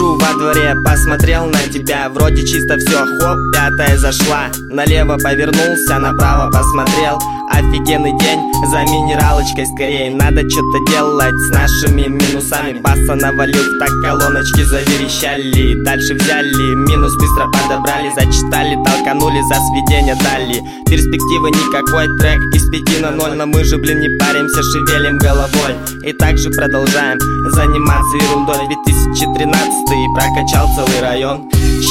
Сижу во дворе, посмотрел на тебя, вроде чисто все, хоп, пятая зашла. Налево повернулся, направо посмотрел. Офигенный день, за минералочкой скорее. Надо что-то делать с нашими минусами. Баса навалил, так колоночки заверещали. Дальше взяли, минус быстро подобрали. Зачитали, толканули, за сведения дали. Перспективы никакой, трек из 5 на 0. Но мы же, блин, не паримся, шевелим головой. И также продолжаем заниматься ерундой. 2013 прокачал целый район.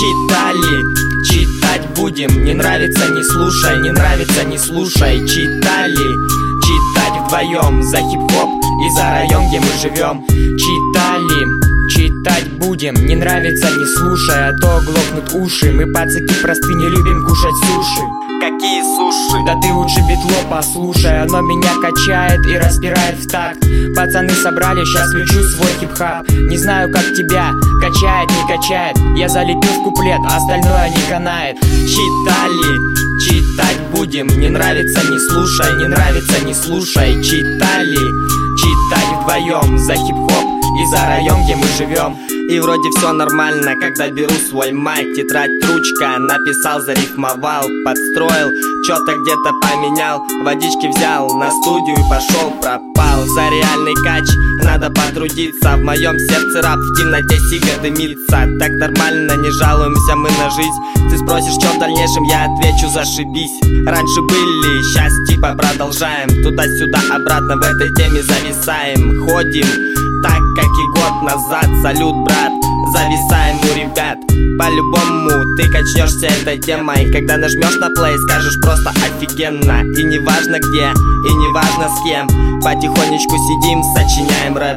Читать будем, не нравится, не слушай, не нравится, не слушай. Читать вдвоем за хип-хоп и за район, где мы живем. Читать будем, не нравится, не слушай, а то глохнут уши. Мы пацаки простые, не любим кушать суши. Какие суши? Да ты лучше битло послушай, оно меня качает и распирает в такт. Пацаны собрали, сейчас включу свой хип-хап. Не знаю, как тебя, качает, не качает. Я залепил в куплет, а остальное не канает. Читать будем, не нравится, не слушай, не нравится, не слушай. Читать вдвоем за хип-хоп и за район, где мы живем. И вроде все нормально, когда беру свой майк. Тетрадь, ручка, написал, зарифмовал, подстроил, что-то где-то поменял. Водички взял, на студию и пошел, пропал. За реальный кач надо потрудиться. В моем сердце рап, в темноте сига дымится. Так нормально, не жалуемся мы на жизнь. Ты спросишь, что в дальнейшем, я отвечу, зашибись. Раньше были, сейчас типа продолжаем. Туда-сюда, обратно в этой теме зависаем. Ходим так, как и год назад. Салют, брат, зависаем у ребят. По-любому ты качнешься этой темой. Когда нажмешь на плей, скажешь просто офигенно. И не важно где, и не важно с кем. Потихонечку сидим, сочиняем рэп.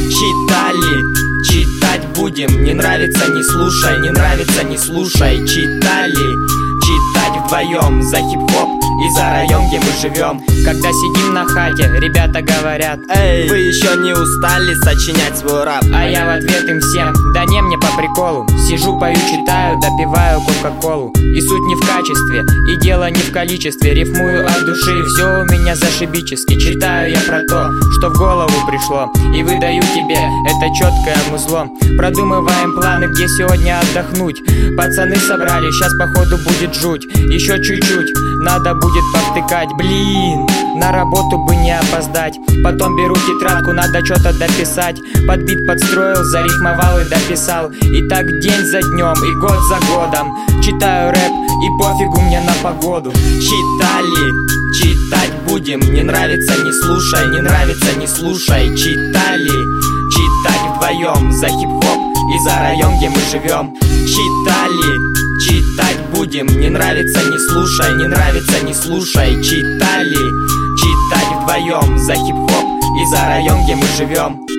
Читать будем, не нравится, не слушай, не нравится, не слушай. Читать вдвоем за хип-хоп и за район, где мы живем. Когда сидим на хате, ребята говорят: эй, вы еще не устали сочинять свой рэп? А я в ответ им всем: да не, мне по приколу. Сижу, пою, читаю, допиваю кока-колу. И суть не в качестве, и дело не в количестве. Рифмую от души, все у меня зашибически. Читаю я про то, что в голову пришло, и выдаю тебе это четкое музло. Продумываем планы, где сегодня отдохнуть. Пацаны собрали, сейчас походу будет жуть. Еще чуть-чуть, надо будет повтыкать. Блин, на работу бы не опоздать. Потом беру тетрадку, надо что-то дописать. Под бит подстроил, зарифмовал и дописал. И так день за днем, и год за годом. Читаю рэп, и пофигу мне на погоду. Читать будем, не нравится, не слушай, не нравится, не слушай. Читать вдвоем за хип-хоп и за район, где мы живем. Читать будем, не нравится, не слушай, не нравится, не слушай. Читать вдвоем за хип-хоп и за район, где мы живем.